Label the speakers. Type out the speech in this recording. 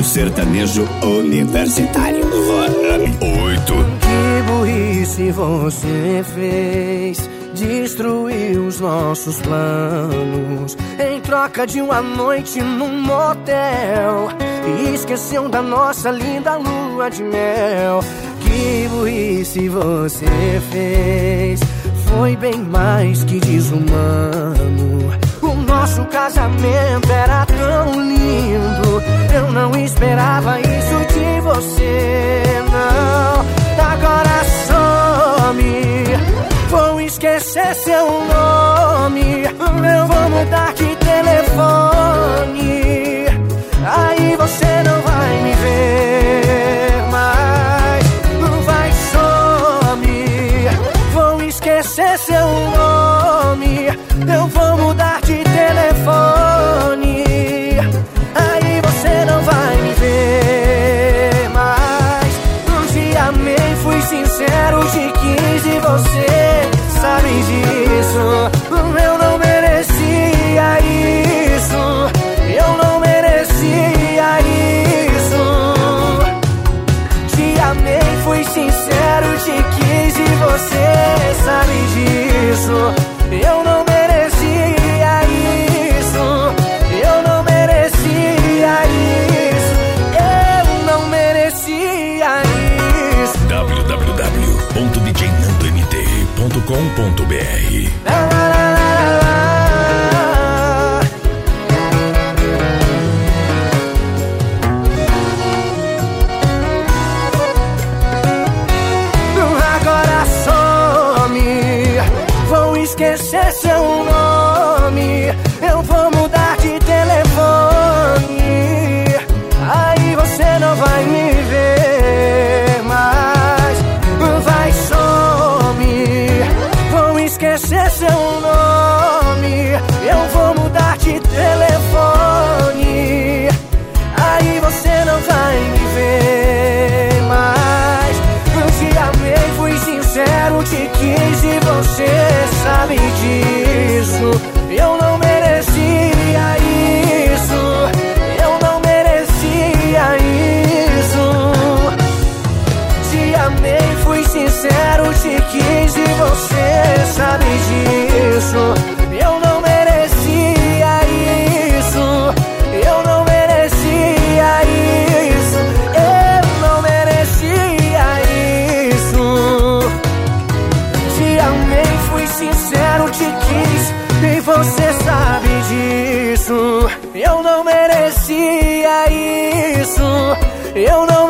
Speaker 1: sertanejo universitário. 8.
Speaker 2: Que burrice você fez, destruiu os nossos planos em troca de uma noite num motel e esqueceu da nossa linda lua de mel. Que burrice você fez, foi bem mais que desumano. O nosso casamento era tão lindo, eu não esperava isso de você, não. Agora some, vou esquecer seu nome, eu vou mudar de telefone, aí você não vai me ver mais. Vai, some, vou esquecer seu nome, eu vou mudar de telefone, aí você não vai me ver mais. Te amei, fui sincero, te quis e você sabe disso. Eu não merecia isso, eu não merecia isso. Te amei, fui sincero, te quis e você sabe disso. Eu não merecia isso, eu não merecia isso, eu não merecia isso.
Speaker 3: www.djnandomt.com.br.
Speaker 2: Agora some, vou esquecer seu nome, eu vou mudar de telefone, aí você não vai me ver mais. Vai, some, vou esquecer seu nome, eu vou mudar de telefone, aí você não vai me ver mais. Te amei, fui sincero, te quis e você sabe disso. Eu não merecia isso, eu não merecia isso. Te amei, fui sincero, te quis e você sabe disso. Eu não merecia isso, eu não merecia isso, eu não merecia isso. Te amei, fui sincero, te quis e você sabe disso. Eu não merecia isso, eu não